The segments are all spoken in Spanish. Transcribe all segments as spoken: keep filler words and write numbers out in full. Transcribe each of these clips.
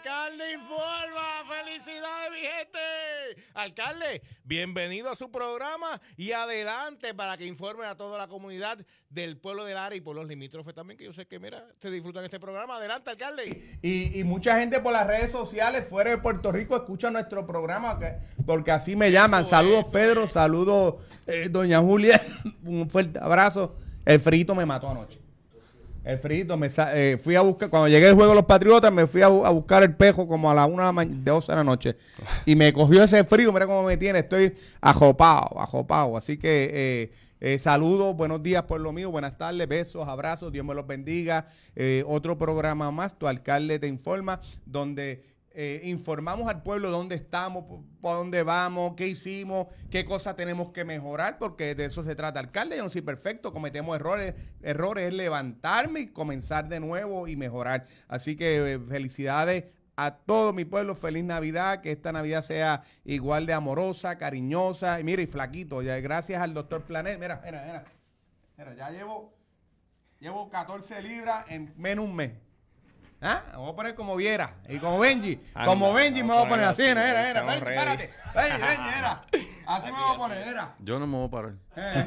Alcalde informa. ¡Felicidades, mi gente! Alcalde, bienvenido a su programa y adelante para que informe a toda la comunidad del pueblo del área y pueblos limítrofes también, que yo sé que, mira, se disfrutan este programa. Adelante, alcalde. Y, y mucha gente por las redes sociales fuera de Puerto Rico escucha nuestro programa, que, porque así me llaman. Eso saludos, es, Pedro, es. saludos, eh, doña Julia. Un fuerte abrazo. El frito me mató anoche. El frito, me eh, fui a buscar, cuando llegué al juego de los Patriotas, me fui a, a buscar el pejo como a la una de doce de la noche. Y me cogió ese frío, mira cómo me tiene, estoy ajopado, ajopado. Así que eh, eh, saludos, buenos días pueblo mío, buenas tardes, besos, abrazos, Dios me los bendiga. Eh, otro programa más, Tu Alcalde Te Informa, donde eh, informamos al pueblo dónde estamos, por, por dónde vamos, qué hicimos, qué cosas tenemos que mejorar, porque de eso se trata. Alcalde, yo no soy perfecto, cometemos errores, errores es levantarme y comenzar de nuevo y mejorar. Así que eh, felicidades a todo mi pueblo, feliz Navidad, que esta Navidad sea igual de amorosa, cariñosa, y mira, y flaquito, ya gracias al doctor Planel, mira, mira, mira, mira, ya llevo, llevo catorce libras en menos un mes. ¿Ah? Me voy a poner como Viera y como Benji. Anda, como Benji me voy a poner así, era, era, era. Benji, espérate. Benji, Benji, era. Así me voy a poner, era. Yo no me voy a parar.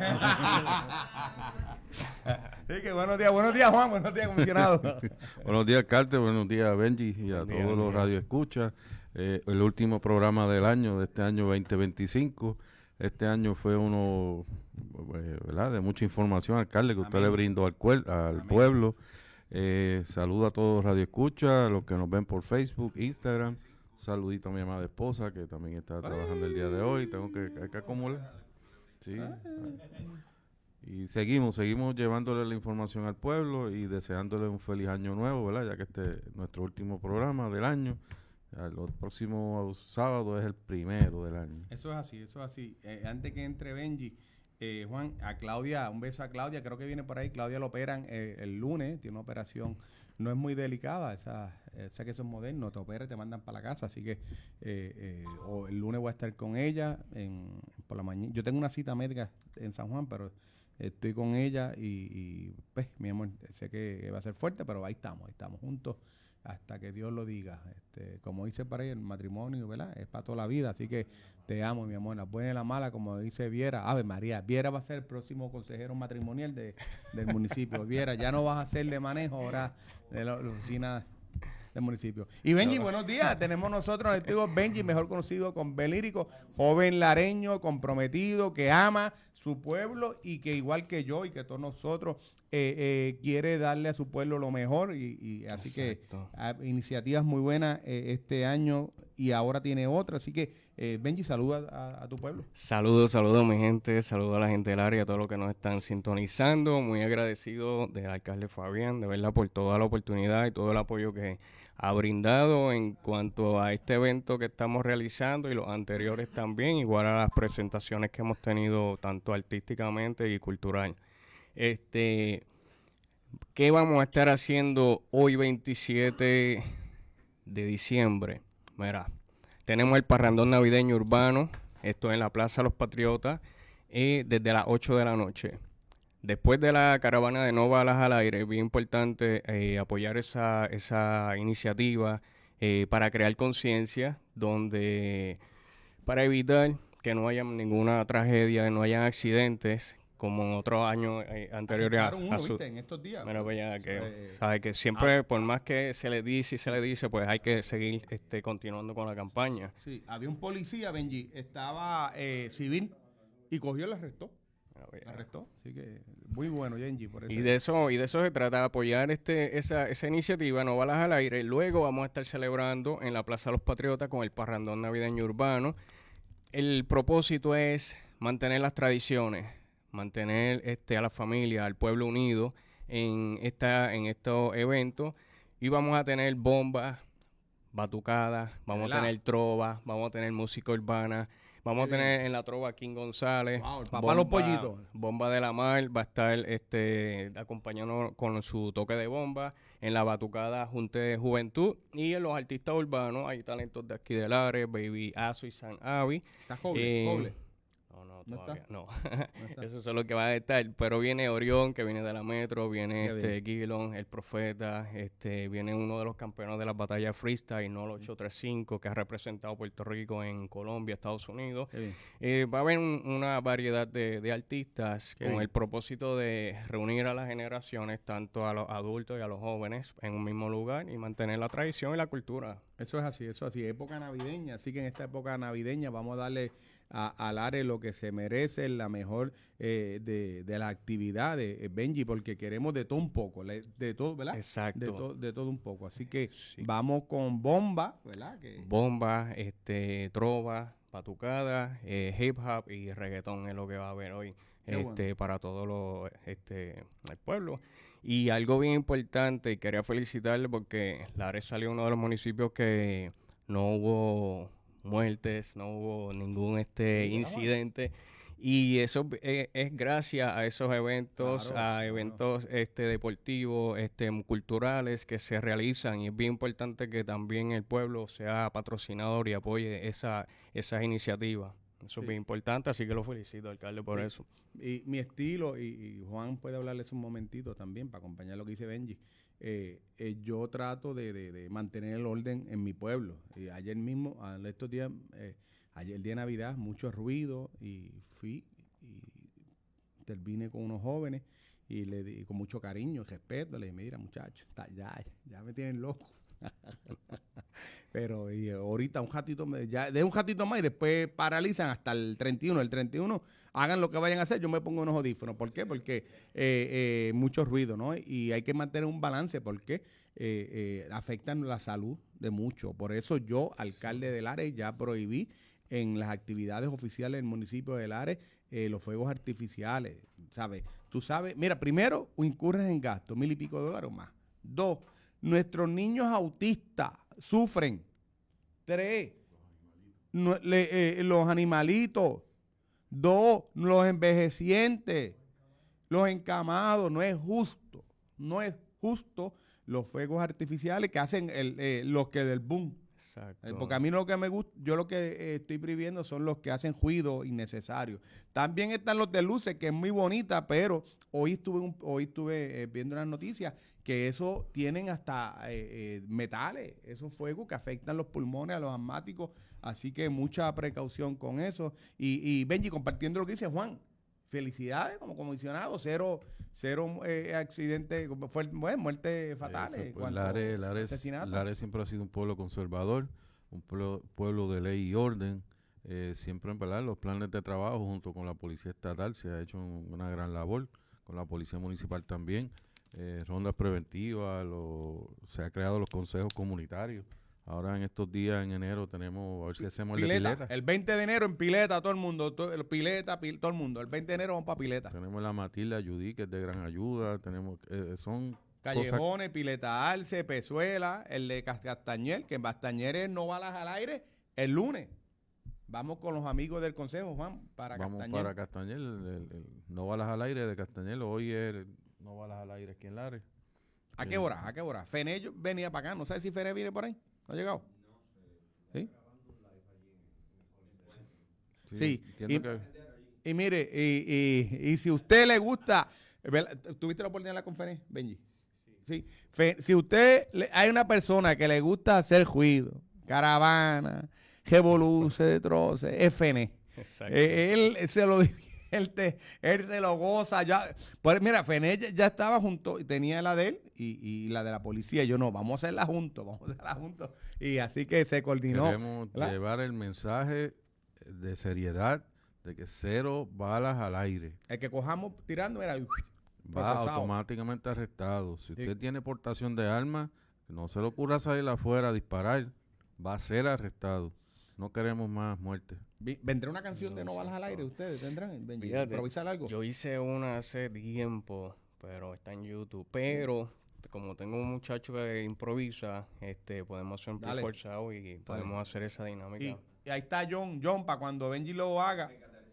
Sí, que buenos días, buenos días, Juan, buenos días, comisionado. Buenos días, Carter, buenos días, Benji, y a todos los radioescuchas. Eh, el último programa del año, de este año veinte veinticinco. Este año fue uno, eh, ¿verdad?, de mucha información, alcalde, que usted Amén. le brindó al, cuel, al pueblo. Eh, saludo a todos Radio Escucha, a los que nos ven por Facebook, Instagram. Saludito a mi amada esposa que también está trabajando el día de hoy. Tengo que, hay que acumular. Sí. Y seguimos, seguimos llevándole la información al pueblo y deseándole un feliz año nuevo, ¿verdad? Ya que este es nuestro último programa del año. El próximo sábado es el primero del año. Eso es así, eso es así. Eh, antes que entre Benji, Eh, Juan, a Claudia, un beso a Claudia, creo que viene por ahí. Claudia lo operan eh, el lunes, tiene una operación, no es muy delicada, esa, esa que son modernos, te operan y te mandan para la casa, así que eh, eh, o el lunes voy a estar con ella en, por la mañana. Yo tengo una cita médica en San Juan, pero estoy con ella y, y pues, mi amor, sé que va a ser fuerte, pero ahí estamos, ahí estamos juntos hasta que Dios lo diga. Este, como dice para ella, el matrimonio, ¿verdad?, es para toda la vida, así que te amo, mi amor, la buena y la mala, como dice Viera. Ave María, Viera va a ser el próximo consejero matrimonial de, del municipio. Viera, ya no vas a ser de manejo ahora de la, la oficina del municipio. Y Benji, no. buenos días. Tenemos nosotros el tío Benji, mejor conocido con Belírico, joven lareño, comprometido, que ama su pueblo y que igual que yo y que todos nosotros eh, eh, quiere darle a su pueblo lo mejor y, y así Exacto. que a, iniciativas muy buenas eh, este año y ahora tiene otra, así que eh, Benji, saluda a, a tu pueblo. Saludos, saludos mi gente, saludos a la gente del área, a todos los que nos están sintonizando, muy agradecido del alcalde Fabián, de verdad, por toda la oportunidad y todo el apoyo que ha brindado en cuanto a este evento que estamos realizando y los anteriores también, igual a las presentaciones que hemos tenido tanto artísticamente y cultural. Este, ¿qué vamos a estar haciendo hoy veintisiete de diciembre? Mira, tenemos el parrandón navideño urbano, esto en la Plaza Los Patriotas, eh, desde las ocho de la noche. Después de la caravana de No Balas al Aire, es bien importante eh, apoyar esa, esa iniciativa eh, para crear conciencia, donde para evitar que no haya ninguna tragedia, no hayan accidentes, como en otros años eh, anteriores a, uno, a su... ¿viste? En estos días. Bueno, pues ya que, eh, sabe que siempre, ah, por más que se le dice y se le dice, pues hay que seguir este, continuando con la campaña. Sí, había un policía, Benji, estaba eh, civil y cogió y lo arrestó. Me arrestó, así que muy bueno, Benji, por eso. Y de eso, y de eso se trata, de apoyar este, esa, esa iniciativa, No Balas al Aire. Luego vamos a estar celebrando en la Plaza Los Patriotas con el parrandón navideño urbano. El propósito es mantener las tradiciones, mantener este, a la familia, al pueblo unido en, esta, en estos eventos. Y vamos a tener bombas, batucadas, vamos a tener trova, vamos a tener música urbana. Vamos a tener en la trova King González. Wow, el papá bomba, los pollitos. Bomba de la Mar va a estar este, acompañando con su toque de bomba. En la batucada Junte de Juventud. Y en los artistas urbanos hay talentos de aquí del área, Baby Aso y San Avi. ¿Está joven? Eh, joven. No, no, ¿No todavía está? no. ¿No está? Eso es lo que va a estar. Pero viene Orión, que viene de la Metro, viene Qué este Guilon, el Profeta, este, viene uno de los campeones de las batallas freestyle, no el ocho tres cinco, que ha representado a Puerto Rico en Colombia, Estados Unidos. Qué bien. Eh, va a haber un- una variedad de, de artistas Qué con bien. el propósito de reunir a las generaciones, tanto a los adultos y a los jóvenes, en un mismo lugar y mantener la tradición y la cultura. Eso es así, eso es así. Época navideña, así que en esta época navideña vamos a darle a, al área lo que se merece, la mejor eh, de, de las actividades, eh, Benji, porque queremos de todo un poco, le- de todo, ¿verdad? Exacto. De, to- de todo un poco. Así que Sí. vamos con bomba, ¿verdad? Que, Bomba, este, trova, batucada, eh, hip hop y reggaetón es lo que va a haber hoy, Qué este, bueno. para todo lo, este, el pueblo. Y algo bien importante, y quería felicitarle porque Lares salió uno de los municipios que no hubo muertes, no hubo ningún este Sí, vamos. incidente. Y eso eh, es gracias a esos eventos, Claro, a claro. eventos este, deportivos, este, culturales que se realizan. Y es bien importante que también el pueblo sea patrocinador y apoye esa, esas iniciativas. Eso Sí. es bien importante, así que lo felicito, alcalde, por Sí. eso. Y mi estilo, y, y Juan puede hablarles un momentito también para acompañar lo que dice Benji. Eh, eh, yo trato de, de- de mantener el orden en mi pueblo. Y ayer mismo, a estos días, eh, ayer el día de Navidad, mucho ruido y fui y intervine con unos jóvenes y le di con mucho cariño y respeto. Le dije, mira muchachos, ya, ya me tienen loco. Pero y ahorita un ratito, me- ya de un ratito más y después paralizan hasta el treinta y uno. El treinta y uno, hagan lo que vayan a hacer, yo me pongo unos audífonos. ¿Por qué? Porque eh, eh, mucho ruido, ¿no? Y hay que mantener un balance porque eh, eh, afectan la salud de muchos. Por eso yo, alcalde de Lares, ya prohibí en las actividades oficiales del municipio de Lares eh, los fuegos artificiales, ¿sabes? Tú sabes, mira, primero, incurres en gastos, mil y pico de dólares o más. Dos, nuestros niños autistas sufren. Tres, no- le- eh, los animalitos. Dos, los envejecientes, los encamados. No es justo, no es justo los fuegos artificiales que hacen el, eh, los que del boom. Exacto. Eh, Porque a mí lo que me gusta, yo lo que eh, estoy prohibiendo son los que hacen ruido innecesario. También están los de luces, que es muy bonita, pero hoy estuve un- hoy estuve eh, viendo unas noticias que eso tienen hasta eh, eh, metales, esos fuegos que afectan los pulmones a los asmáticos, así que mucha precaución con eso. Y, y Benji, compartiendo lo que dice Juan, felicidades como comisionado, cero, cero eh, accidentes, fue, bueno, muertes fatales. Eso, pues, cuanto Lares, Lares- asesinatos. Lares siempre ha sido un pueblo conservador, un pueblo, pueblo de ley y orden. Eh, siempre en verdad los planes de trabajo junto con la policía estatal se ha hecho un- una gran labor, con la policía municipal también. Eh, rondas preventivas, lo- se ha creado los consejos comunitarios. Ahora en estos días, en enero, tenemos, a ver si hacemos el de Pileta. pileta. El veinte de enero en Pileta, todo el mundo. Todo, el pileta, pil- todo el mundo. El veinte de enero vamos para Pileta. Tenemos la Matilda Judy, que es de gran ayuda. Tenemos, eh, son cosas. Callejones, Pileta Arce, Pezuela, el de Cas- Castañer, que en Castañer no balas al aire el lunes. Vamos con los amigos del consejo, Juan, para Vamos Castañer. para Castañer, el, el- el no balas al aire de Castañer. Hoy es el no balas al aire aquí en Lares. ¿A qué hora? ¿A qué hora? Fene yo- venía para acá. No sé si Fene viene por ahí. ¿No ha llegado? ¿Sí? Sí, entiendo y- que- Y mire, y, y, y si usted le gusta, ¿verdad? ¿Tuviste la oportunidad de la conferencia, Benji? Sí. Fe- si usted, le- hay una persona que le gusta hacer ruido, caravana, revoluce de troces, es Fene. Exacto. Eh, él se lo divierte, él se lo goza. Ya, pues mira, Fene ya, ya estaba junto, y tenía la de él y, y la de la policía. Yo no, vamos a hacerla juntos, vamos a hacerla juntos. Y así que se coordinó. Queremos ¿verdad? llevar el mensaje de seriedad de que cero balas al aire. El que cojamos tirando era Va procesado. automáticamente arrestado. Si Sí. usted tiene portación de armas, que no se le ocurra salir afuera a disparar, va a ser arrestado. No queremos más muertes. Vi- ¿Vendrá una canción de No balas al aire? ¿Ustedes tendrán? Benji? Fíjate, ¿Improvisar algo? Yo hice una hace tiempo, pero está en YouTube. Pero como tengo un muchacho que improvisa, este, podemos hacer un Dale. play forzado y podemos hacer esa dinámica. Y, y ahí está John, John, para cuando Benji lo haga.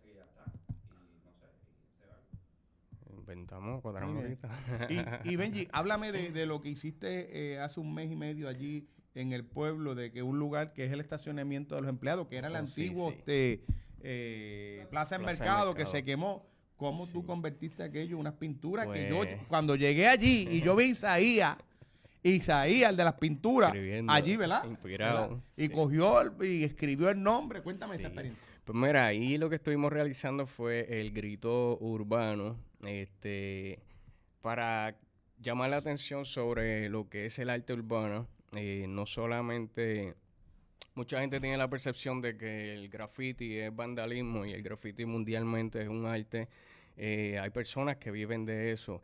Inventamos, cuadramos Mire. ahorita. Y, y Benji, háblame de, de lo que hiciste eh, hace un mes y medio allí en el pueblo, de que un lugar que es el estacionamiento de los empleados, que era el Oh, sí, antiguo sí. este, eh, Plaza del Plaza del Mercado, que Mercado. se quemó. ¿Cómo Sí. tú convertiste aquello en unas pinturas que yo, Pues- cuando llegué allí y yo vi a Isaías, Isaías, el de las pinturas, Escribiendo, allí, ¿verdad? inspirado, ¿verdad? Y sí. cogió el- y escribió el nombre. Cuéntame Sí. esa experiencia. Pues mira, ahí lo que estuvimos realizando fue el grito urbano, este, para llamar la atención sobre lo que es el arte urbano. Eh, no solamente, mucha gente tiene la percepción de que el graffiti es vandalismo y el graffiti mundialmente es un arte. Eh, hay personas que viven de eso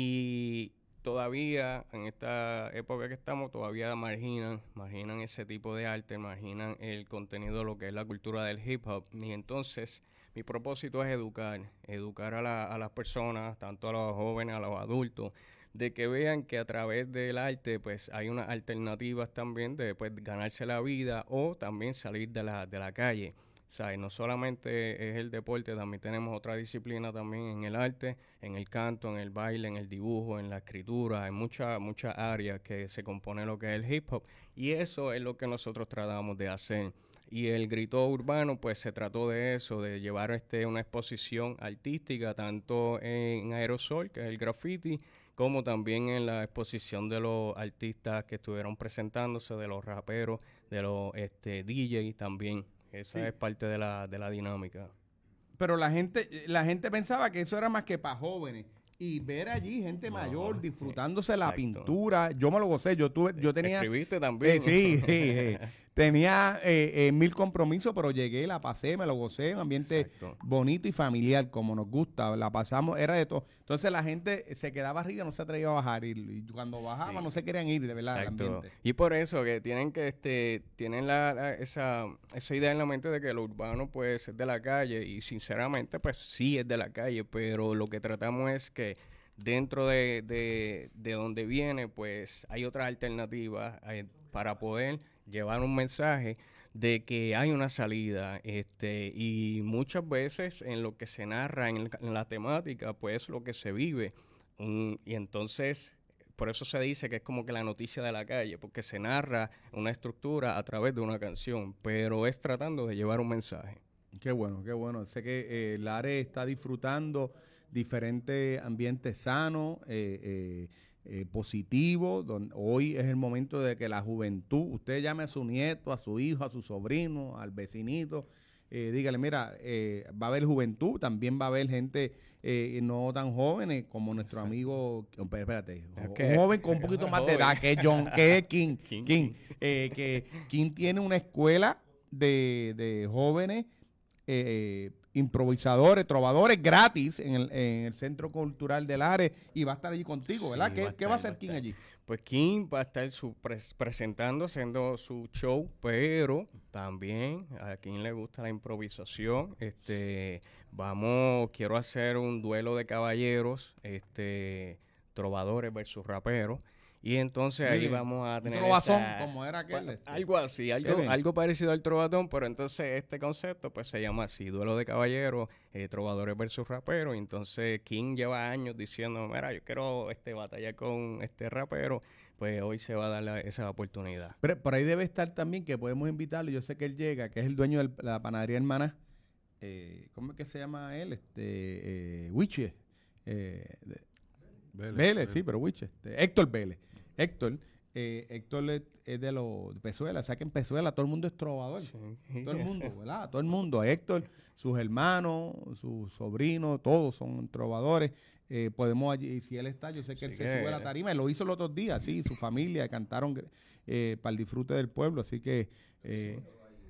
y todavía en esta época que estamos todavía marginan, marginan ese tipo de arte, marginan el contenido de lo que es la cultura del hip hop. Y entonces mi propósito es educar, educar a, la- a las personas, tanto a los jóvenes, a los adultos, de que vean que a través del arte pues hay unas alternativas también de pues, ganarse la vida o también salir de la, de la calle. O sea, y no solamente es el deporte, también tenemos otra disciplina también en el arte, en el canto, en el baile, en el dibujo, en la escritura, hay muchas muchas áreas que se compone lo que es el hip hop y eso es lo que nosotros tratamos de hacer. Y el grito urbano, pues se trató de eso, de llevar este una exposición artística, tanto en aerosol, que es el graffiti, como también en la exposición de los artistas que estuvieron presentándose, de los raperos, de los este, D Js también. Esa Sí. es parte de la, de la dinámica. Pero la gente, la gente pensaba que eso era más que para jóvenes. Y ver allí gente No, mayor sí, disfrutándose la exacto. pintura, yo me lo gocé, yo tuve, yo tenía, ¿Escribiste también? eh, sí, sí, sí. tenía eh, eh, mil compromisos, pero llegué, la pasé, me lo gocé, un ambiente Exacto. bonito y familiar, como nos gusta, la pasamos, era de todo. Entonces la gente se quedaba arriba, no se atrevía a bajar, y, y cuando bajaba Sí. no se querían ir, de verdad, del Exacto. ambiente. Y por eso que tienen que este tienen la, la- esa esa idea en la mente de que lo urbano pues es de la calle y sinceramente pues sí es de la calle, pero lo que tratamos es que dentro de, de, de donde viene pues hay otras alternativas eh, para poder llevar un mensaje de que hay una salida, este, y muchas veces en lo que se narra, en, el- en la temática, pues es lo que se vive. Un- y entonces, por eso se dice que es como que la noticia de la calle, porque se narra una estructura a través de una canción, pero es tratando de llevar un mensaje. Qué bueno, qué bueno. Sé que eh, Lares está disfrutando diferentes ambientes sanos, eh, eh, eh, positivos. Donde hoy es el momento de que la juventud, usted llame a su nieto, a su hijo, a su sobrino, al vecinito, eh, dígale, mira, eh, va a haber juventud, también va a haber gente eh, no tan jóvenes como nuestro amigo, espérate, Es un que- joven con un poquito más de edad, que es John, que es King, King. King, eh, que King tiene una escuela de, de jóvenes eh, improvisadores, trovadores gratis en el, en el Centro Cultural del Ares y va a estar allí contigo, ¿verdad? Sí, ¿Qué, va a qué va a estar, hacer va a King estar. allí? Pues King va a estar su pres- presentando, haciendo su show, pero también a quien le gusta la improvisación, este, vamos, quiero hacer un duelo de caballeros, este, trovadores versus raperos, y entonces Muy ahí bien. vamos a Un tener trovazón, esa- como era aquel, pa- este. algo así, algo, bien. algo parecido al trovadón, pero entonces este concepto pues se llama así, duelo de caballeros, eh, trovadores versus raperos, y entonces King lleva años diciendo, mira, yo quiero este batallar con este rapero, pues hoy se va a dar la- esa oportunidad. Pero por ahí debe estar también que podemos invitarlo, yo sé que él llega, que es el dueño de la panadería Hermana, eh, ¿cómo es que se llama él? Este, eh, Wiche, eh, de- Vélez, Vélez, Vélez. sí, pero Wiche, este, Héctor Vélez, Héctor, eh, Héctor es, es de los de Pezuela, o sea que en Pezuela todo el mundo es trovador. Todo el mundo, ¿verdad? Todo el mundo. Héctor, sus hermanos, sus sobrinos, todos son trovadores. Eh, podemos allí, y si él está, yo sé que él Sí se que- sube a la tarima, él lo hizo los otros días, sí, su familia cantaron eh, para el disfrute del pueblo, así que eh,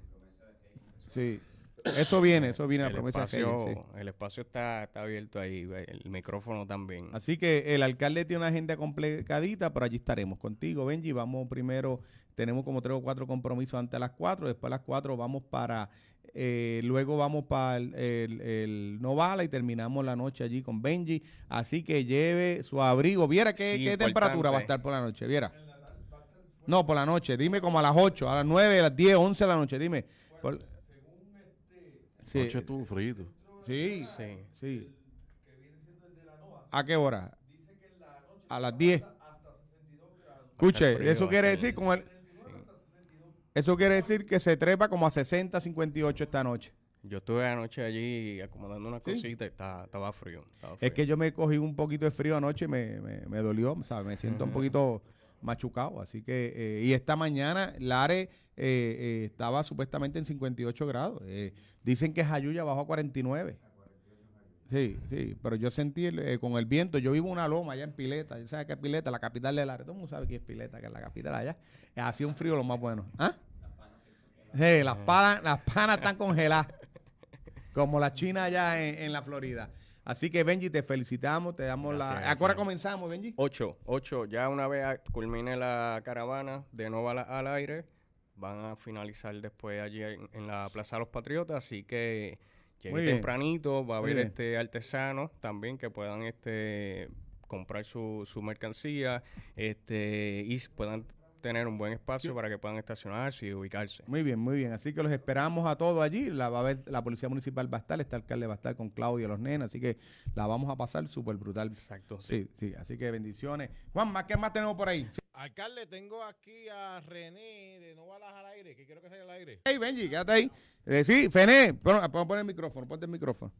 sí, eso viene, eso viene a la El promesa de espacio, Reyes, sí. el espacio está, está abierto ahí, el micrófono también. Así que el alcalde tiene una agenda complicadita, pero allí estaremos contigo, Benji. Vamos primero, tenemos como tres o cuatro compromisos antes de las cuatro, después a las cuatro vamos para, eh, luego vamos para el, el, el Novala y terminamos la noche allí con Benji. Así que lleve su abrigo. Viera qué, Sí, qué importante. temperatura va a estar por la noche, viera. No, por la noche, dime como a las ocho, a las nueve, a las diez, once de la noche, dime. Por- Sí, Noche estuvo frito. sí, Sí. sí. ¿A qué hora? A las diez. Escuche, frío, eso va a quiere estar- decir con el, Sí. eso quiere decir que se trepa como a sesenta, cincuenta y ocho esta noche. Yo estuve anoche allí acomodando una ¿Sí? cosita y estaba, estaba frío, estaba frío. Es que yo me cogí un poquito de frío anoche y me, me, me dolió, ¿sabes? Me siento un poquito machucado. Así que, eh, y esta mañana, Lares eh, eh, estaba supuestamente en cincuenta y ocho grados. Eh, dicen que Jayuya bajó a cuarenta y nueve. Sí, sí, pero yo sentí el, eh, con el viento, yo vivo en una loma allá en Pileta, ¿sabes qué es Pileta? La capital de Lares, todo el mundo sabe qué es Pileta, que es la capital allá. Eh, hacía un frío lo más bueno. ¿Ah? Sí, las panas, las panas están congeladas, como la China allá en, en la Florida. Así que Benji, te felicitamos, te damos Gracias, la... ¿A qué hora gracias. comenzamos, Benji? Ocho, ocho, ya una vez a- culmine la caravana de Nova al, al aire, van a finalizar después allí en, en la Plaza de los Patriotas, así que llegue Muy bien. tempranito, va a Muy haber bien. este artesanos también que puedan este comprar su, su mercancía este y s- puedan tener un buen espacio para que puedan estacionarse y ubicarse. Muy bien, muy bien. Así que los esperamos a todos allí. La va a ver, la policía municipal va a estar, este alcalde va a estar con Claudia y los nenes, así que la vamos a pasar súper brutal. Exacto, sí. Sí, sí, así que bendiciones. Juan, ¿más qué más tenemos por ahí? Sí. Alcalde, tengo aquí a René de No Balas al Aire, que quiero que salga al aire. Hey, Benji, quédate ahí. Eh, sí, Fené, pon- vamos a poner el micrófono, ponte el micrófono.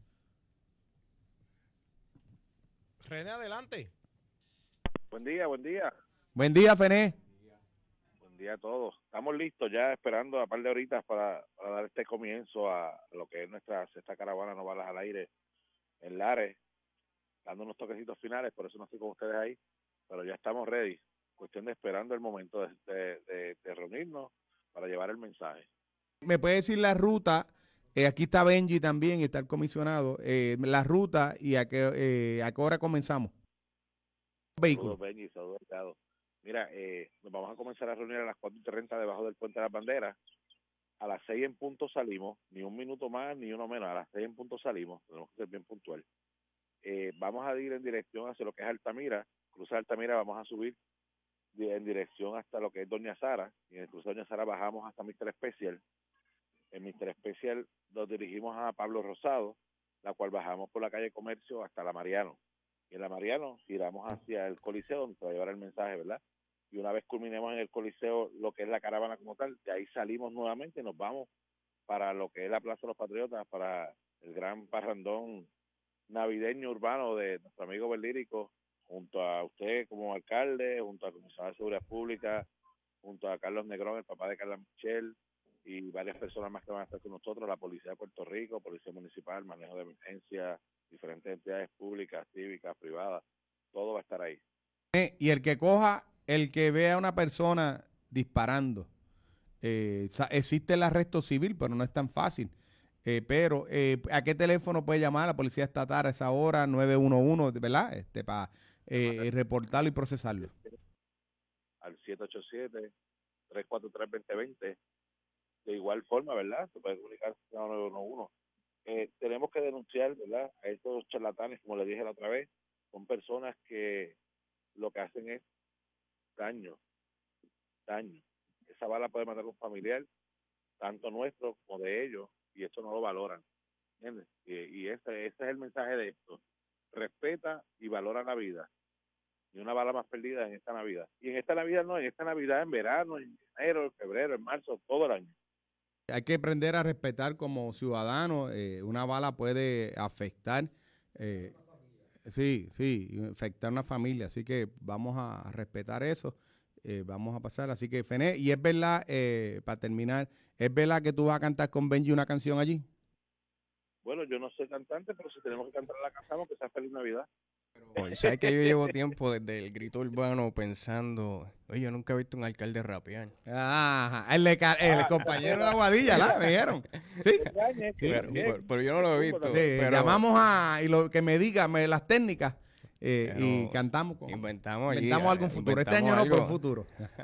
René, adelante. Buen día, buen día. Buen día, Fené. Buen día a todos. Estamos listos ya esperando a par de horitas para, para dar este comienzo a lo que es nuestra sexta caravana No Balas al Aire en Lares, dando unos toquecitos finales, por eso no estoy con ustedes ahí, pero ya estamos ready. Cuestión de esperando el momento de, de, de, de reunirnos para llevar el mensaje. ¿Me puede decir la ruta? Eh, aquí está Benji también y está el comisionado. Eh, la ruta y a qué, eh, a qué hora comenzamos. Vehículo. Saludos, Benji, saludos, Ricardo. Mira, eh, nos vamos a comenzar a reunir a las cuatro y treinta debajo del Puente de las Banderas. A las seis en punto salimos, ni un minuto más ni uno menos. A las seis en punto salimos, tenemos que ser bien puntual. Eh, vamos a ir en dirección hacia lo que es Altamira. Cruza Altamira, vamos a subir de- en dirección hasta lo que es Doña Sara. Y en el cruce de Doña Sara bajamos hasta míster Special. En míster Special nos dirigimos a Pablo Rosado, la cual bajamos por la calle Comercio hasta la Mariano. Y en la Mariano giramos hacia el Coliseo, donde se va a llevar el mensaje, ¿verdad? Y una vez culminemos en el Coliseo lo que es la caravana como tal, de ahí salimos nuevamente y nos vamos para lo que es la Plaza de los Patriotas, para el gran parrandón navideño urbano de nuestro amigo Berlírico, junto a usted como alcalde, junto al comisionado de Seguridad Pública, junto a Carlos Negrón, el papá de Carla Michel, y varias personas más que van a estar con nosotros, la Policía de Puerto Rico, Policía Municipal, Manejo de Emergencia, diferentes entidades públicas, cívicas, privadas, todo va a estar ahí. Eh, y el que coja, el que vea a una persona disparando, eh, sa- existe el arresto civil, pero no es tan fácil. Eh, pero, eh, ¿a qué teléfono puede llamar la policía estatal a esa hora? nueve uno uno, ¿verdad? Este, para eh, reportarlo y procesarlo. Al siete ocho siete, tres cuatro tres, dos cero dos cero. De igual forma, ¿verdad? Se puede comunicar con nueve uno uno. Eh, tenemos que denunciar, ¿verdad? A estos charlatanes, como le dije la otra vez, son personas que lo que hacen es daño, daño. Esa bala puede matar a un familiar, tanto nuestro como de ellos, y esto no lo valoran, ¿entiendes? Y, y ese, ese es el mensaje de esto. Respeta y valora la vida. Y una bala más perdida en esta Navidad. Y en esta Navidad no, en esta Navidad, en verano, en enero, en febrero, en marzo, todo el año. Hay que aprender a respetar como ciudadano. Eh, una bala puede afectar, eh, sí, sí, afectar una familia. Así que vamos a respetar eso. Eh, vamos a pasar. Así que, Fené, y es verdad, eh, para terminar, ¿es verdad que tú vas a cantar con Benji una canción allí? Bueno, yo no soy cantante, pero si tenemos que cantar la cantamos, que sea Feliz Navidad. Oye, ¿sabes que yo llevo tiempo desde el grito urbano pensando, oye, yo nunca he visto un alcalde rapear? Ajá, el, de Ca- el compañero de Aguadilla, ¿la? Me dijeron. Sí. Engañe, que Pero, también. pero- pero yo no lo he visto. Sí, pero llamamos a y lo que me diga me, las técnicas eh, Pero y cantamos con, inventamos allí, inventamos algo en eh, futuro. Este inventamos año no, pero en algo. futuro.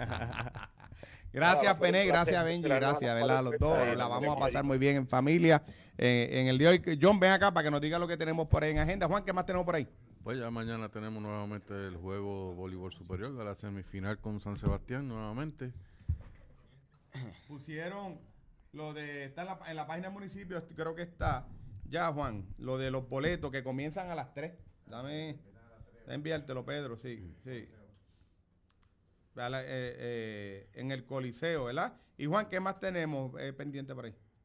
Gracias, Ah, pues, Fené, un gracias, placer. Benji, Esperamos gracias, a ¿verdad? las Los dos, cuatro la y vamos a treinta. pasar muy bien en familia. Eh, en el de hoy, John, ven acá para que nos diga lo que tenemos por ahí en agenda. Juan, ¿qué más tenemos por ahí? Pues ya mañana tenemos nuevamente el juego voleibol superior de la semifinal con San Sebastián nuevamente. Pusieron lo de, está en la, en la página del municipio, creo que está, ya, Juan, lo de los boletos que comienzan a las tres. Dame, enviártelo, Pedro, sí, sí. A la- eh, eh, en el Coliseo, ¿verdad? Y Juan, ¿qué más tenemos eh, pendiente por ahí?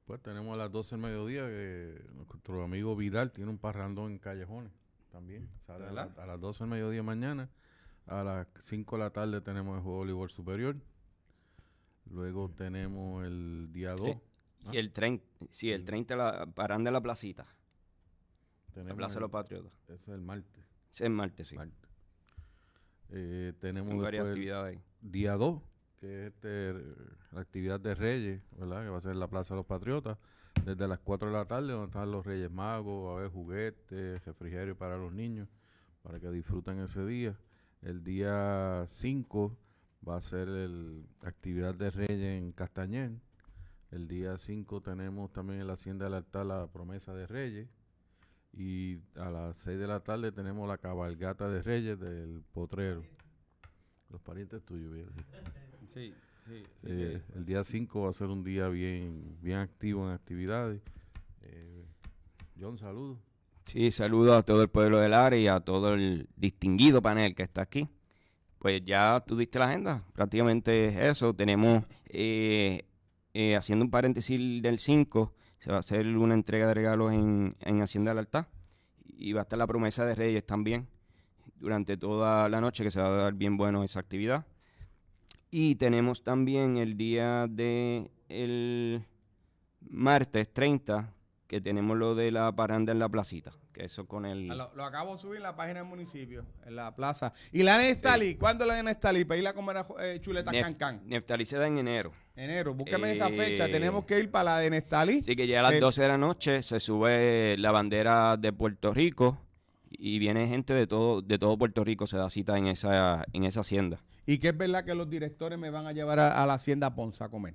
Después tenemos a las doce del mediodía que nuestro amigo Vidal tiene un parrandón en Callejones también. Sale a, la, a las doce del mediodía mañana. A las cinco de la tarde tenemos el juego de voleibol superior. Luego tenemos el día dos. Sí. ¿Ah? Y el treinta, sí, el treinta la parranda de la placita. Tenemos la Plaza de los Patriotas. Ese es el martes. Ese es el martes, sí. Martes. Eh, tenemos Hay varias después actividades ahí. Día dos, que es este, la actividad de Reyes, ¿verdad? Que va a ser en la Plaza de los Patriotas, desde las cuatro de la tarde, donde están los Reyes Magos, va a haber juguetes, refrigerio para los niños, para que disfruten ese día. El día cinco va a ser la actividad de Reyes en Castañer. El día cinco tenemos también en la Hacienda del Altar la promesa de Reyes. Y a las seis de la tarde tenemos la cabalgata de Reyes del Potrero. Los parientes tuyos, ¿verdad? Sí, sí. Eh, el día cinco va a ser un día bien, bien activo en actividades. Eh, John, saludos. Sí, saludos a todo el pueblo del área y a todo el distinguido panel que está aquí. Pues ya tú diste la agenda, prácticamente es eso. Tenemos, eh, eh, haciendo un paréntesis del cinco, se va a hacer una entrega de regalos en, en Hacienda del Altar. Y va a estar la promesa de Reyes también, durante toda la noche, que se va a dar bien bueno esa actividad. Y tenemos también el día de el martes treinta, que tenemos lo de la parranda en la placita, que eso con el... Lo, lo acabo de subir en la página del municipio, en la plaza. ¿Y la Neftalí? Sí. ¿Cuándo la Neftalí? Para ir a comer eh, chuletas Nef- cancán. Neftalí se da en enero. Enero, búsqueme Eh, esa fecha. Tenemos que ir para la de Neftalí. Sí, que ya a las el, doce de la noche se sube la bandera de Puerto Rico y viene gente de todo de todo Puerto Rico, se da cita en esa en esa hacienda. ¿Y que es verdad que los directores me van a llevar a, a la hacienda Ponce a comer?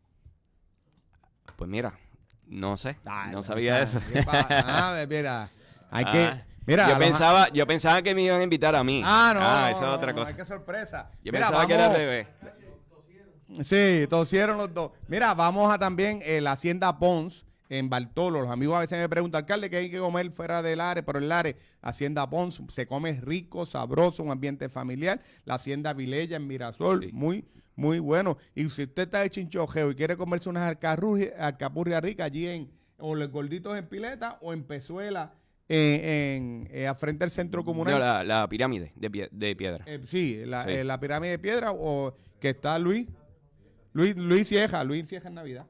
Pues mira, no sé, Ay, no no sabía sabe. eso. Ah, mira, hay Ah, que... Mira, yo pensaba, a... yo pensaba que me iban a invitar a mí. Ah, no, ah, no, eso no, es otra no, cosa. Ay, qué sorpresa. Yo Mira, pensaba vamos... que era al revés. Sí, tosieron los dos. Mira, vamos a también eh, la Hacienda Pons en Bartolo. Los amigos a veces me preguntan, alcalde, ¿qué hay que comer fuera del área? Por el área, Hacienda Pons, se come rico, sabroso, un ambiente familiar. La Hacienda Vilella en Mirasol, sí. muy, muy bueno. Y si usted está de chinchojeo y quiere comerse unas alcapurrias ricas allí en, o los gorditos en Pileta o en Pezuela, eh, en, eh, a frente del centro comunal. No, la, la pirámide de, pie, de piedra. Eh, sí, la, sí. Eh, la pirámide de piedra, o que está Luis. Luis, Luis Cieja, Luis Cieja en Navidad.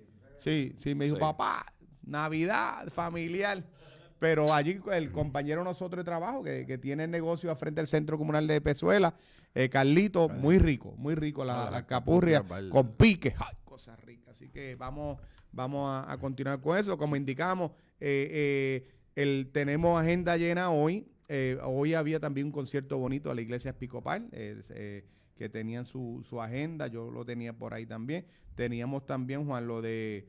Sí, sí, me dijo, sí. papá, Navidad familiar. Pero allí el compañero nosotros de trabajo, que, que tiene el negocio a frente del centro comunal de Pezuela, eh, Carlito, muy rico, muy rico, la, ah, la capurria con pique. Ay, cosas ricas. Así que vamos, vamos a, a continuar con eso. Como indicamos, eh, eh, el, tenemos agenda llena hoy. Eh, hoy había también un concierto bonito a la iglesia Episcopal, eh, eh, que tenían su, su agenda, yo lo tenía por ahí también. Teníamos también, Juan, lo de...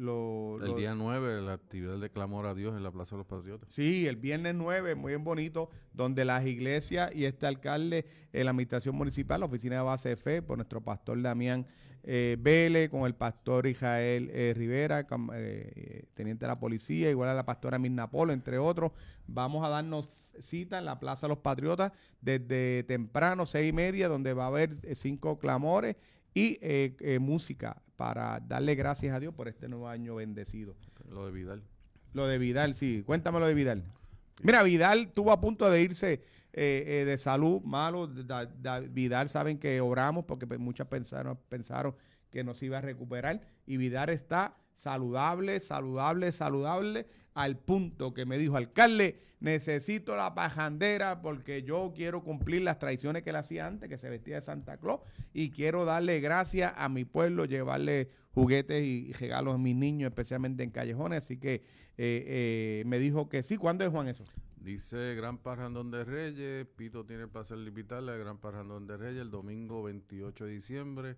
Lo, el lo, día nueve, la actividad de clamor a Dios en la Plaza de los Patriotas. Sí, el viernes nueve, muy bien bonito, donde las iglesias y este alcalde, eh, la administración municipal, la oficina de base de fe, por nuestro pastor Damián eh, Vélez, con el pastor Israel eh, Rivera, con, eh, teniente de la policía, igual a la pastora Mirna Polo, entre otros. Vamos a darnos cita en la Plaza de los Patriotas desde temprano, seis y media, donde va a haber eh, cinco clamores y eh, eh, música para darle gracias a Dios por este nuevo año bendecido. Lo de Vidal. Lo de Vidal, sí. Cuéntame lo de Vidal. Sí. Mira, Vidal estuvo a punto de irse eh, eh, de salud malo. Da, da, Vidal, saben que oramos porque muchas pensaron, pensaron que no se iba a recuperar. Y Vidal está saludable, saludable, saludable, al punto que me dijo, alcalde, necesito la pajandera porque yo quiero cumplir las tradiciones que él hacía antes, que se vestía de Santa Claus, y quiero darle gracias a mi pueblo, llevarle juguetes y regalos a mis niños, especialmente en Callejones. Así que eh, eh, me dijo que sí. ¿Cuándo es, Juan, eso? Dice Gran Parrandón de Reyes, Pito tiene el placer de invitarle al Gran Parrandón de Reyes el domingo veintiocho de diciembre,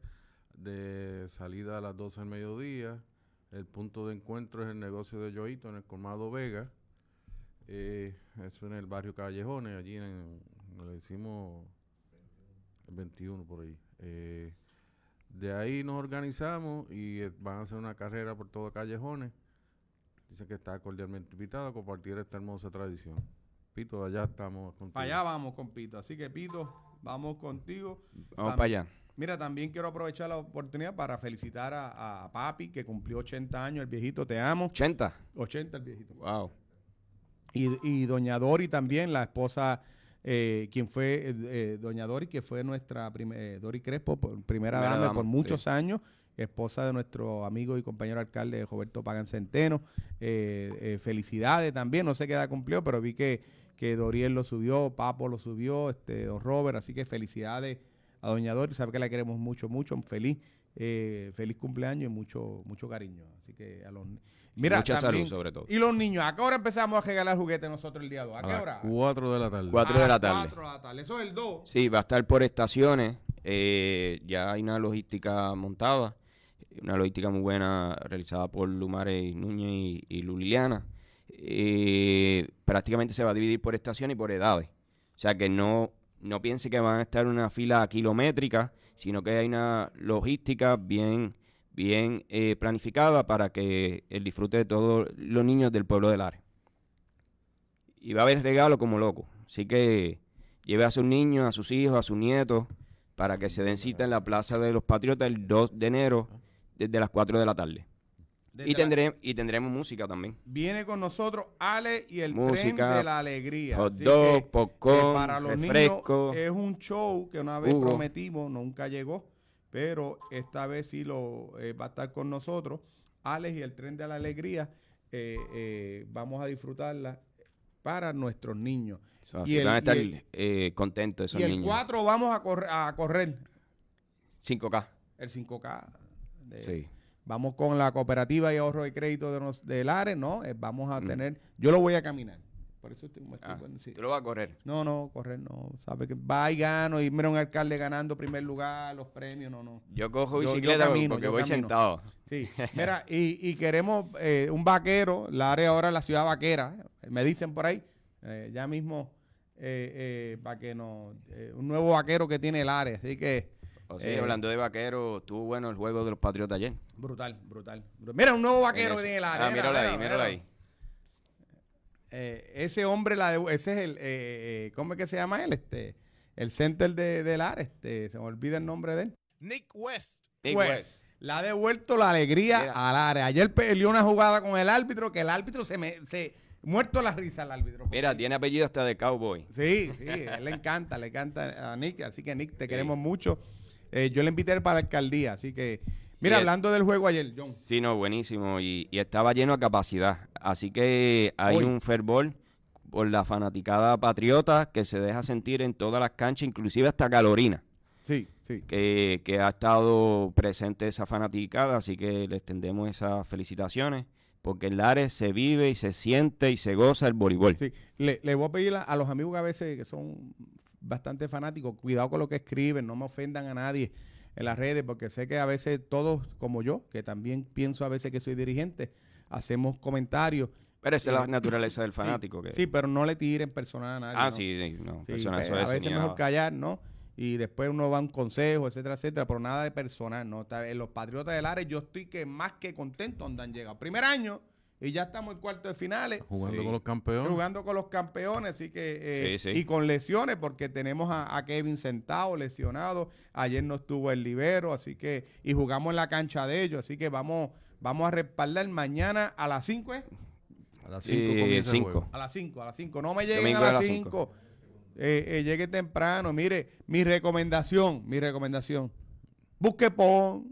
de salida a las doce del mediodía. El punto de encuentro es el negocio de Yoito en el Colmado Vega. Eh, eso en el barrio Callejones, allí en, le decimos el veintiuno por ahí. Eh, de ahí nos organizamos y eh, van a hacer una carrera por todo Callejones. Dicen que está cordialmente invitado a compartir esta hermosa tradición. Pito, allá estamos contigo. Para allá vamos con Pito. Así que, Pito, vamos contigo. Vamos para allá. Mira, también quiero aprovechar la oportunidad para felicitar a, a Papi, que cumplió ochenta años, el viejito, te amo. ¿ochenta? ochenta el viejito. Wow. Y, y doña Dori también, la esposa, eh, quien fue eh, eh, doña Dori, que fue nuestra, prim eh, Dori Crespo, por, primera, primera dama, dama por muchos sí. años, esposa de nuestro amigo y compañero alcalde Roberto Pagan Centeno. Eh, eh, felicidades también, no sé qué edad cumplió, pero vi que, que Doriel lo subió, Papo lo subió, este, don Robert, así que felicidades a doña Dori, sabe que la queremos mucho, mucho, feliz, eh, feliz cumpleaños y mucho, mucho cariño. Así que a los mira, mucha también, salud sobre todo. Y los niños, ¿a qué hora empezamos a regalar juguetes nosotros el día dos? ¿A, ¿A qué hora? cuatro de la tarde. cuatro de la tarde. cuatro de la tarde. Eso es el dos. Sí, va a estar por estaciones. Eh, ya hay una logística montada. Una logística muy buena realizada por Lumares Núñez y, y Luliliana. Eh, prácticamente se va a dividir por estaciones y por edades. O sea que no, no piense que van a estar en una fila kilométrica, sino que hay una logística bien, bien eh, planificada para que el disfrute de todos los niños del pueblo de Lares. Y va a haber regalo como loco. Así que lleve a sus niños, a sus hijos, a sus nietos, para que se den cita en la Plaza de los Patriotas el dos de enero desde las cuatro de la tarde. Y, tendré, y tendremos música también. Viene con nosotros Ale y el música, tren de la alegría. Hot dog, popcorn, para los refresco. Niños es un show que una vez Hugo. prometimos, nunca llegó, pero esta vez sí lo eh, va a estar con nosotros. Alex y el tren de la alegría, eh, eh, vamos a disfrutarla para nuestros niños. So, y el, van a estar el, eh, contentos esos y el niños. cuatro vamos a, correr, a correr. cinco K. El cinco K. De, sí. Vamos con la cooperativa de ahorro de crédito de, nos, de Lares, ¿no? Eh, vamos a mm. tener... Yo lo voy a caminar. Por eso estoy... estoy ah, bueno, sí. ¿Tú lo vas a correr? No, no, correr no. Sabe que va y gano y mira un alcalde ganando primer lugar, los premios, no, no. Yo cojo bicicleta yo, yo camino, porque voy camino. sentado. Sí, mira, y, y queremos eh, un vaquero, Lares ahora es la ciudad vaquera, eh, me dicen por ahí, eh, ya mismo, eh, eh, para que nos... Eh, un nuevo vaquero que tiene Lares, así que... O sí, eh, hablando de vaquero, estuvo bueno el juego de los Patriotas ayer. Brutal, brutal. brutal. Mira, un nuevo vaquero que tiene el área. Ah, míralo ahí, míralo ahí. Eh, ese hombre, la de, ese es el, eh, eh, ¿cómo es que se llama él? Este, el center de, de Lares, este, se me olvida el nombre de él. Nick West. Nick West. West. Le ha devuelto la alegría Mira. a Lares. Ayer peleó una jugada con el árbitro, que el árbitro se me... Se, muerto la risa al árbitro. Mira, tiene apellido hasta de cowboy. Sí, sí, a él le encanta, le encanta a Nick, así que Nick, te sí. queremos mucho. Eh, yo le invité para la alcaldía, así que... Mira, el, hablando del juego ayer, John. Sí, no, buenísimo, y, y estaba lleno a capacidad. Así que hay Hoy. un fervor por la fanaticada patriota que se deja sentir en todas las canchas, inclusive hasta Carolina. Sí, sí. Que, que ha estado presente esa fanaticada, así que les tendemos esas felicitaciones, porque en Lares se vive y se siente y se goza el voleibol. Sí, le, le voy a pedir a, a los amigos que a veces que son bastante fanáticos, cuidado con lo que escriben, no me ofendan a nadie en las redes, porque sé que a veces todos, como yo, que también pienso a veces que soy dirigente, hacemos comentarios. Pero esa eh, es la naturaleza del fanático. Sí, que... sí, pero no le tiren personal a nadie. Ah, ¿no? sí, no, sí, personal, eso a veces es mejor callar, ¿no? Y después uno va a un consejo, etcétera, etcétera, pero nada de personal, ¿no? En los Patriotas del Lares yo estoy que más que contento donde han llegado. Primer año y ya estamos en cuartos de finales. Jugando sí. con los campeones. Jugando con los campeones, así que... Eh, sí, sí. Y con lesiones, porque tenemos a, a Kevin sentado, lesionado. Ayer no estuvo el libero, así que... Y jugamos en la cancha de ellos, así que vamos, vamos a respaldar mañana a las cinco, ¿eh? A las cinco sí, comienza cinco. el juego. A las cinco, a las cinco. No me lleguen Domingo a las a las cinco. Eh, eh, llegue temprano. Mire, mi recomendación, mi recomendación. Busque pon.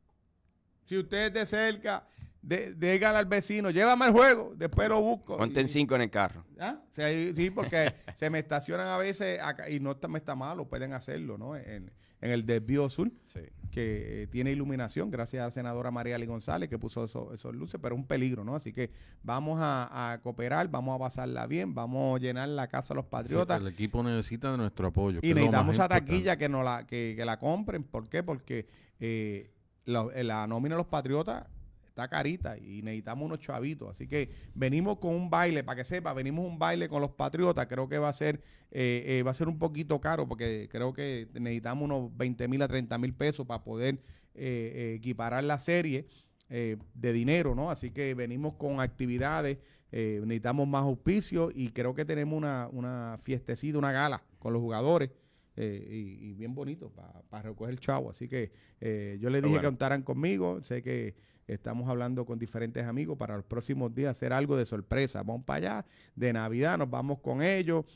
Si usted es de cerca... De, dígale al vecino, llévame al juego, después lo busco. Ponte en cinco en el carro. ¿Ah? Sí, sí, porque se me estacionan a veces acá, y no está, me está malo, pueden hacerlo, ¿no? En, en el desvío sur, sí. que eh, tiene iluminación, gracias a la senadora María Ali González, que puso eso, esos luces, pero es un peligro, ¿no? Así que vamos a, a cooperar, vamos a pasarla bien, vamos a llenar la casa a los Patriotas. Sí, el equipo necesita de nuestro apoyo. Y necesitamos a taquilla que, no la, que, que la compren. ¿Por qué? Porque eh, la, la nómina de los Patriotas está carita y necesitamos unos chavitos. Así que venimos con un baile, para que sepa, venimos un baile con los Patriotas. Creo que va a ser eh, eh, va a ser un poquito caro, porque creo que necesitamos unos veinte mil a treinta mil pesos para poder eh, eh, equiparar la serie eh, de dinero, ¿no? Así que venimos con actividades, eh, necesitamos más auspicios y creo que tenemos una, una fiestecita, una gala con los jugadores. eh, y, y bien bonito para pa recoger chavo. Así que eh, yo les dije Bueno. que contaran conmigo. Sé que estamos hablando con diferentes amigos para los próximos días hacer algo de sorpresa. Vamos para allá, de Navidad, nos vamos con ellos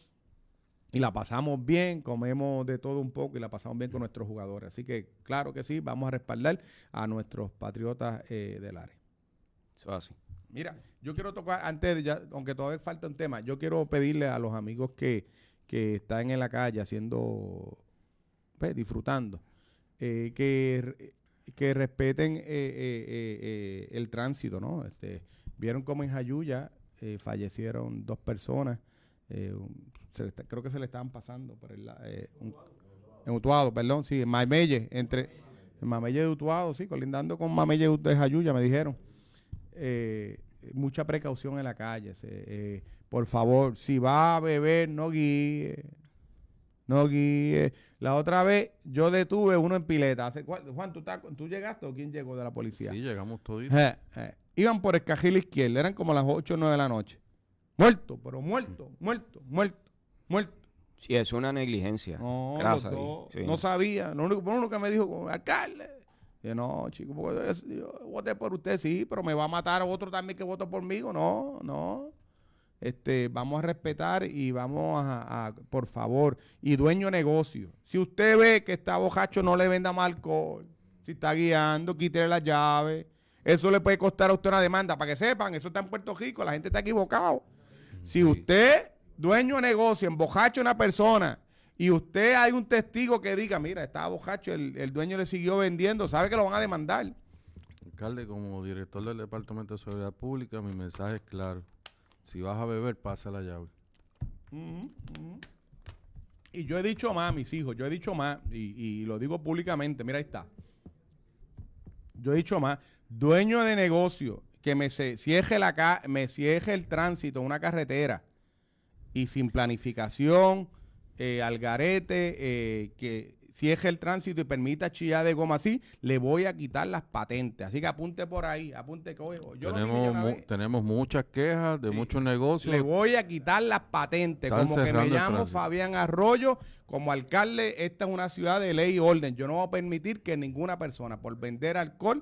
y la pasamos bien, comemos de todo un poco y la pasamos bien con nuestros jugadores. Así que claro que sí, vamos a respaldar a nuestros Patriotas eh, del área. Eso es así. Mira, yo quiero tocar, antes de ya, aunque todavía falta un tema, yo quiero pedirle a los amigos que, que están en la calle haciendo, pues, disfrutando, eh, que, que respeten eh, eh, eh, eh, el tránsito, ¿no? Este, vieron como en Jayuya eh, fallecieron dos personas, eh, un- se le está- creo que se le estaban pasando por el, la- eh, un- en Utuado, perdón, sí, en Mamelle, entre en Mamelle de Utuado, sí, colindando con Mamelle de Jayuya, me dijeron. Eh, mucha precaución en la calle. se- eh, por favor, si va a beber, no guíe. No guíe. La otra vez yo detuve uno en pileta. Hace, ¿cuál- Juan, ¿tú, estás- ¿tú llegaste o quién llegó de la policía? Sí, llegamos todos. Eh, eh, Iban por el cajil izquierdo, eran como las ocho o nueve de la noche. Muerto, pero muerto, muerto, muerto, muerto. Sí, es una negligencia. No, Grasa los ahí, dos, sí. no sabía. Lo único, lo único que me dijo, alcalde. Yo, no, chico, porque yo, yo voté por usted, sí, pero me va a matar a otro también que votó por mí. No, no. Este, vamos a respetar y vamos a, a, por favor, y dueño de negocio. Si usted ve que está bojacho, no le venda más alcohol. Si está guiando, quítele la llave. Eso le puede costar a usted una demanda. Para que sepan, eso está en Puerto Rico, la gente está equivocado. Si usted, dueño de negocio, embojacha a una persona y usted hay un testigo que diga, mira, estaba bojacho, el, el dueño le siguió vendiendo, sabe que lo van a demandar. Alcalde, como director del Departamento de Seguridad Pública, mi mensaje es claro. Si vas a beber, pasa la llave. Ujú, ujú. Y yo he dicho más, mis hijos, yo he dicho más, y, y lo digo públicamente, mira, ahí está. Yo he dicho más, dueño de negocio que me se- cierre la ca- me cierre el tránsito en una carretera y sin planificación, eh, al garete, eh, que cierre el tránsito y permita chillar de goma así, le voy a quitar las patentes. Así que apunte por ahí, apunte que oye, yo lo dije tenemos, una mu- vez. tenemos muchas quejas de Sí. muchos negocios. Le voy a quitar las patentes. Están Como que me cerrando el llamo tránsito. Fabián Arroyo, como alcalde, esta es una ciudad de ley y orden. Yo no voy a permitir que ninguna persona por vender alcohol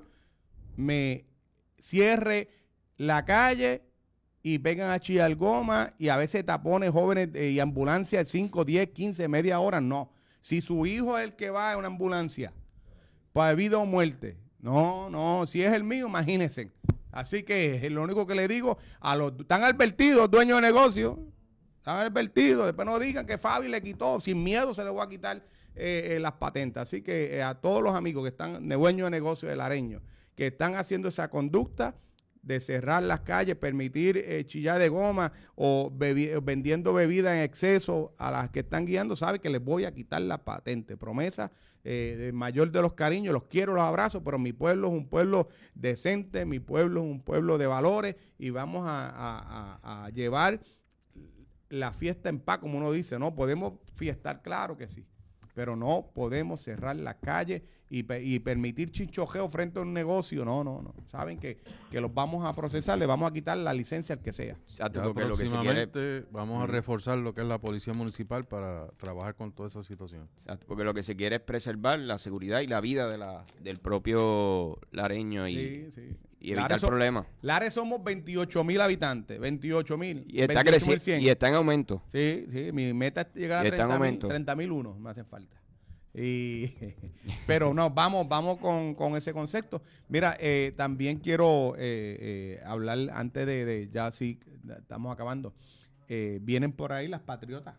me cierre la calle y vengan a chillar goma y a veces tapones jóvenes eh, y ambulancias cinco, diez, quince, media hora. No. Si su hijo es el que va en una ambulancia para vida o muerte, no, no. Si es el mío, imagínense. Así que lo único que le digo, a los están advertidos, dueños de negocio, están advertidos. Después no digan que Fabi le quitó, sin miedo se le va a quitar eh, eh, las patentes. Así que eh, a todos los amigos que están, dueños de negocio del Areño, que están haciendo esa conducta de cerrar las calles, permitir eh, chillar de goma o bebi- vendiendo bebida en exceso a las que están guiando, sabe que les voy a quitar la patente. Promesa eh, del mayor de los cariños, los quiero, los abrazo, pero mi pueblo es un pueblo decente, mi pueblo es un pueblo de valores y vamos a, a- a- a llevar la fiesta en paz, como uno dice, ¿no? Podemos fiestar, claro que sí, pero no podemos cerrar las calles y, pe- y permitir chinchojeo frente a un negocio. No, no, no. Saben que, que los vamos a procesar, le vamos a quitar la licencia al que sea. Exacto, Ya porque lo que se quiere, próximamente vamos a reforzar lo que es la policía municipal para trabajar con toda esa situación. exacto, porque lo que se quiere es preservar la seguridad y la vida de la, del propio lareño y, Sí, sí. y evitar Lares so- problemas. Lares somos veintiocho mil habitantes, veintiocho mil. Y está creciendo y está en aumento. Sí, sí, mi meta es llegar Y a está en aumento. treinta mil uno, me hacen falta. Y, pero no, vamos, vamos con, con ese concepto. Mira, eh, también quiero eh, eh, hablar antes de, de- ya sí, estamos acabando. Eh, vienen por ahí las patriotas.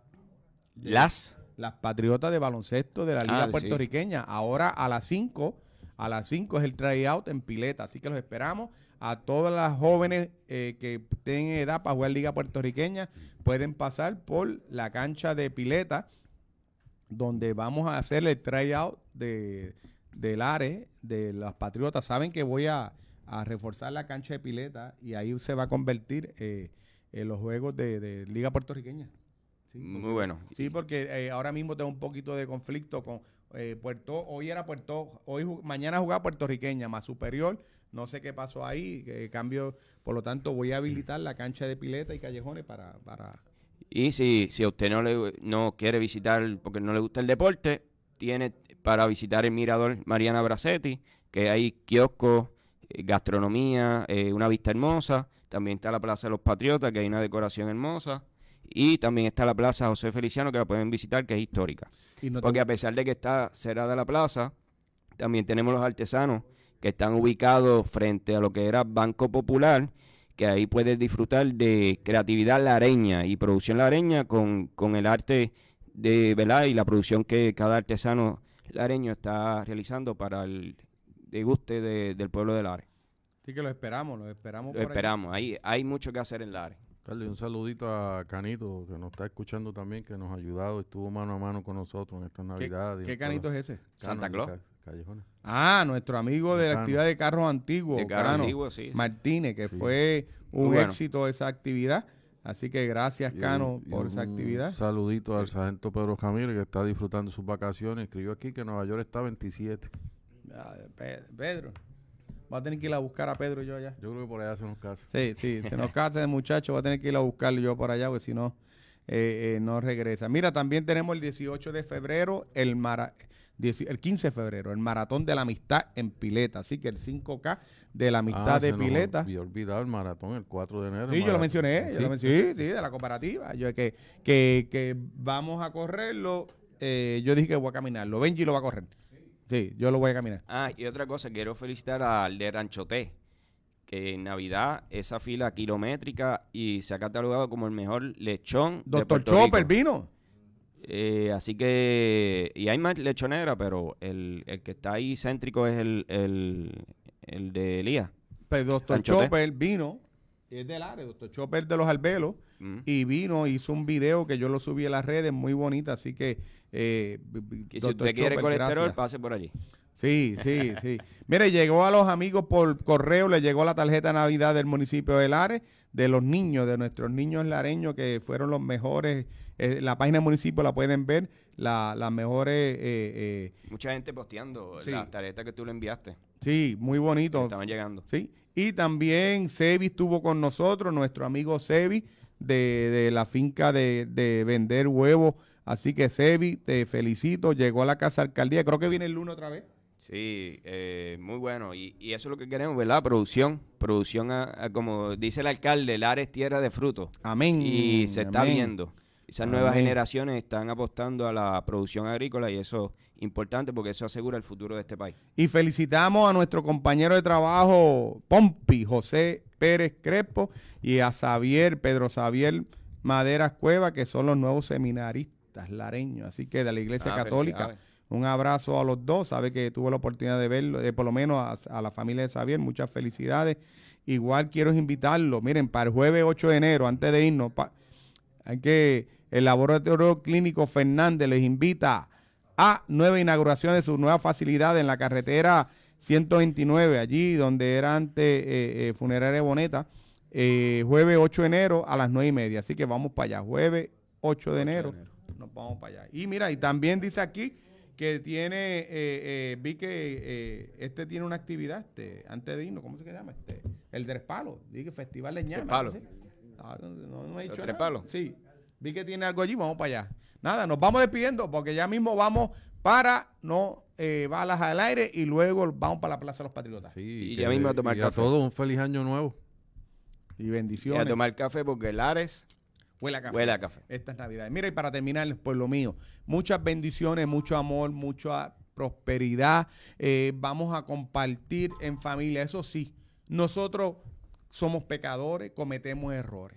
Las Las patriotas de baloncesto de la Liga Ah, sí. Puertorriqueña. Ahora a las cinco, a las cinco es el tryout en Pileta. Así que los esperamos. A todas las jóvenes eh, que tienen edad para jugar Liga Puertorriqueña, pueden pasar por la cancha de Pileta, donde vamos a hacer el tryout de, del ARE, de las patriotas. Saben que voy a, a reforzar la cancha de Pileta y ahí se va a convertir eh, en los juegos de, de Liga Puertorriqueña. Sí, muy porque- bueno. Sí, porque eh, ahora mismo tengo un poquito de conflicto con eh, Puerto, hoy era Puerto, hoy ju- mañana jugaba Puertorriqueña, más superior, no sé qué pasó ahí, eh, cambio, por lo tanto voy a habilitar la cancha de Pileta y Callejones para, para Y si, si a usted no le no quiere visitar porque no le gusta el deporte, tiene para visitar el Mirador Mariana Bracetti, que hay kioscos, eh, gastronomía, eh, una vista hermosa. También está la Plaza de los Patriotas, que hay una decoración hermosa. Y también está la Plaza José Feliciano, que la pueden visitar, que es histórica. Y no Porque a pesar de que está cerrada la plaza, también tenemos los artesanos que están ubicados frente a lo que era Banco Popular, que ahí puedes disfrutar de creatividad lareña y producción lareña con, con el arte de, ¿verdad? Y la producción que cada artesano lareño está realizando para el deguste de, del pueblo de Lares. Así que lo esperamos, lo esperamos. Lo por esperamos, ahí hay mucho que hacer en Lares. Dale un saludito a Canito, que nos está escuchando también, que nos ha ayudado, estuvo mano a mano con nosotros en estas navidades. ¿Qué canito es ese? Santa Claus. Callejones. Ah, nuestro amigo de la Cano. actividad de carros antiguos, De carro Cano antiguo, sí. Martínez, que Sí. fue un Muy bueno. éxito esa actividad. Así que gracias, Y- Cano, y por un esa actividad. saludito al sargento Pedro Jamírez, que está disfrutando sus vacaciones. Escribió aquí que Nueva York está veintisiete. Ah, Pe- Pedro. Va a tener que ir a buscar a Pedro yo allá. Yo creo que por allá hacemos caso. Sí, sí, se nos casa el muchacho, va a tener que ir a buscarlo yo por allá, porque si no, eh, eh, no regresa. Mira, también tenemos el dieciocho de febrero, el, mara, dieci- el quince de febrero, el Maratón de la Amistad en Pileta. Así que el cinco K de la Amistad Ah, de se nos Pileta. había olvidado el maratón el cuatro de enero. Sí, el yo lo maratón. mencioné, yo Sí. lo mencioné, sí, sí, de la cooperativa. Yo que, que, que vamos a correrlo, eh, yo dije que voy a caminarlo. Benji lo va a correr. Sí, yo lo voy a caminar. Ah, y otra cosa, quiero felicitar al de Ranchoté, que en Navidad esa fila kilométrica y se ha catalogado como el mejor lechón de Doctor Puerto Chopper Rico. vino. Eh, así que, y hay más lechonera, pero el, el que está ahí céntrico es el, el, el de Elías. Pues Doctor Ranchoté. Chopper vino, es del área, Doctor Chopper de los Albelos, Mm. y vino, hizo un video que yo lo subí a las redes, muy bonito, así que... Eh, b- b- Que si Doctor usted quiere Chopper, colesterol, gracias. pase por allí. Sí, sí, sí. Mire, llegó a los amigos por correo, le llegó la tarjeta de Navidad del municipio de Lares, de los niños, de nuestros niños lareños que fueron los mejores. Eh, la página del municipio la pueden ver, la- las mejores, eh, eh, Mucha gente posteando Sí. las tarjetas que tú le enviaste. sí, muy bonito. Estaban llegando. Sí, y también Sebi estuvo con nosotros, nuestro amigo Sebi, de, de la finca de, de vender huevos. Así que Sebi, te felicito, llegó a la casa alcaldía, creo que viene el lunes otra vez. Sí, eh, muy bueno. Y, y eso es lo que queremos, ¿verdad? Producción. Producción, a- a- como dice el alcalde, Lares tierra de frutos. Amén. Y se está amén. viendo. Esas nuevas Amén. generaciones están apostando a la producción agrícola y eso es importante porque eso asegura el futuro de este país. Y felicitamos a nuestro compañero de trabajo, Pompi, José Pérez Crespo, y a Xavier, Pedro Xavier Maderas Cueva, que son los nuevos seminaristas lareños. Así que de la Iglesia Ah, Católica, felicidades. un abrazo a los dos. Sabe que tuve la oportunidad de verlo, de por lo menos a, a la familia de Xavier, muchas felicidades. Igual quiero invitarlo, miren, para el jueves ocho de enero, antes de irnos, pa- hay que, el Laboratorio Clínico Fernández les invita a nueva inauguración de su nueva facilidad en la carretera ciento veintinueve, allí donde era antes eh, eh, Funeraria Boneta, eh, jueves ocho de enero a las nueve y media. Así que vamos para allá, jueves ocho de enero, nos vamos para allá. Y mira, y también dice aquí que tiene, eh, eh, vi que eh, este tiene una actividad, este, antes de irnos, ¿cómo se llama? Este, el Tres Palos, dije Festival de Ñame. Palos. algo así. Ah, no, no, no he ¿Los dicho Tres nada. Palos? Sí, vi que tiene algo allí, vamos para allá. Nada, nos vamos despidiendo porque ya mismo vamos para no eh, balas al aire y luego vamos para la Plaza de los Patriotas. Sí, Y que- ya mismo a tomar y café. a todos un feliz año nuevo. Y Y bendiciones. a tomar café porque Lares Huele a café. huele a café. Estas navidades. Mira, y para terminar, pues lo mío, muchas bendiciones, mucho amor, mucha prosperidad. Eh, vamos a compartir en familia. Eso sí, nosotros somos pecadores, cometemos errores.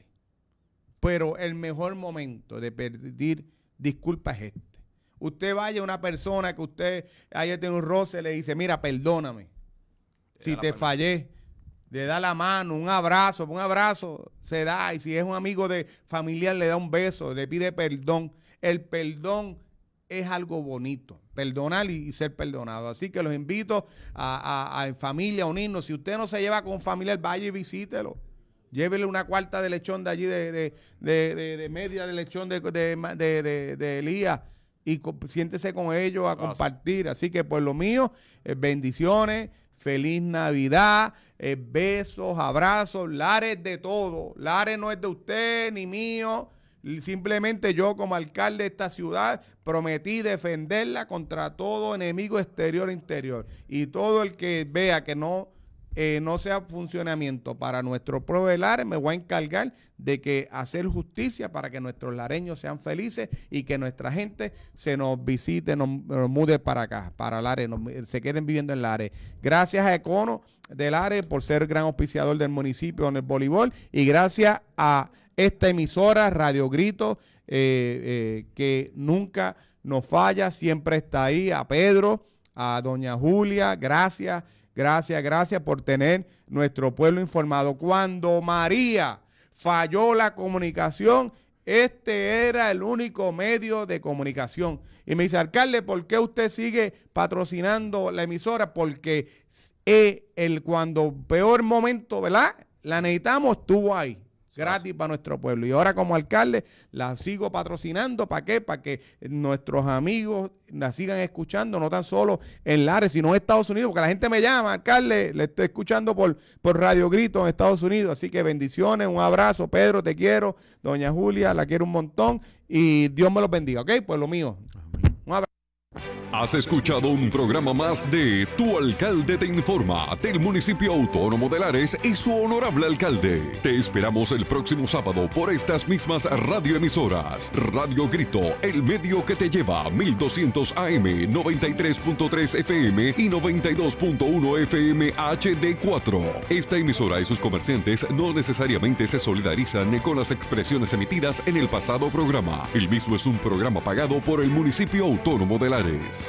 Pero el mejor momento de pedir disculpas es este. Usted vaya a una persona que usted haya tenido un roce, le dice, mira, perdóname. Si da la te mano. fallé, le da la mano, un abrazo, un abrazo se da. Y si es un amigo de familiar, le da un beso, le pide perdón. El perdón es algo bonito, perdonar y, y ser perdonado. Así que los invito a, a- a en familia a unirnos. Si usted no se lleva con un familiar, vaya y visítelo. Llévele una cuarta de lechón de allí, de, de, de, de- de media de lechón de, de, de, de- de Elías, y co- siéntese con ellos a Gracias. compartir. Así que por lo mío, eh, bendiciones, feliz Navidad, eh, besos, abrazos, Lares de todo. Lares no es de usted ni mío. Simplemente yo como alcalde de esta ciudad prometí defenderla contra todo enemigo exterior e interior. Y todo el que vea que no, eh, no sea funcionamiento para nuestro pueblo de Lares, me voy a encargar de que hacer justicia para que nuestros lareños sean felices y que nuestra gente se nos visite, nos, nos mude para acá, para Lares, nos, se queden viviendo en Lares. Gracias a Econo de Lares por ser gran auspiciador del municipio en el voleibol y gracias a esta emisora Radio Grito eh, eh, que nunca nos falla, siempre está ahí, a Pedro, a doña Julia, gracias, gracias, gracias por tener nuestro pueblo informado. Cuando María falló la comunicación, este era el único medio de comunicación. Y me dice, alcalde, ¿por qué usted sigue patrocinando la emisora? Porque eh, el cuando peor momento, ¿verdad? La necesitamos, estuvo ahí. Gratis para nuestro pueblo. Y ahora como alcalde la sigo patrocinando. ¿Para qué? Para que nuestros amigos la sigan escuchando, no tan solo en Lares, sino en Estados Unidos. Porque la gente me llama, alcalde, le estoy escuchando por, por Radio Grito en Estados Unidos. Así que bendiciones, un abrazo. Pedro, te quiero. Doña Julia, la quiero un montón. Y Dios me los bendiga, ¿ok? Pues lo mío. Un abrazo. Has escuchado un programa más de Tu Alcalde Te Informa del Municipio Autónomo de Lares y su honorable alcalde. Te esperamos el próximo sábado por estas mismas radioemisoras. Radio Grito, el medio que te lleva mil doscientos A M, noventa y tres punto tres F M y noventa y dos punto uno F M H D cuatro. Esta emisora y sus comerciantes no necesariamente se solidarizan con las expresiones emitidas en el pasado programa. El mismo es un programa pagado por el Municipio Autónomo de Lares.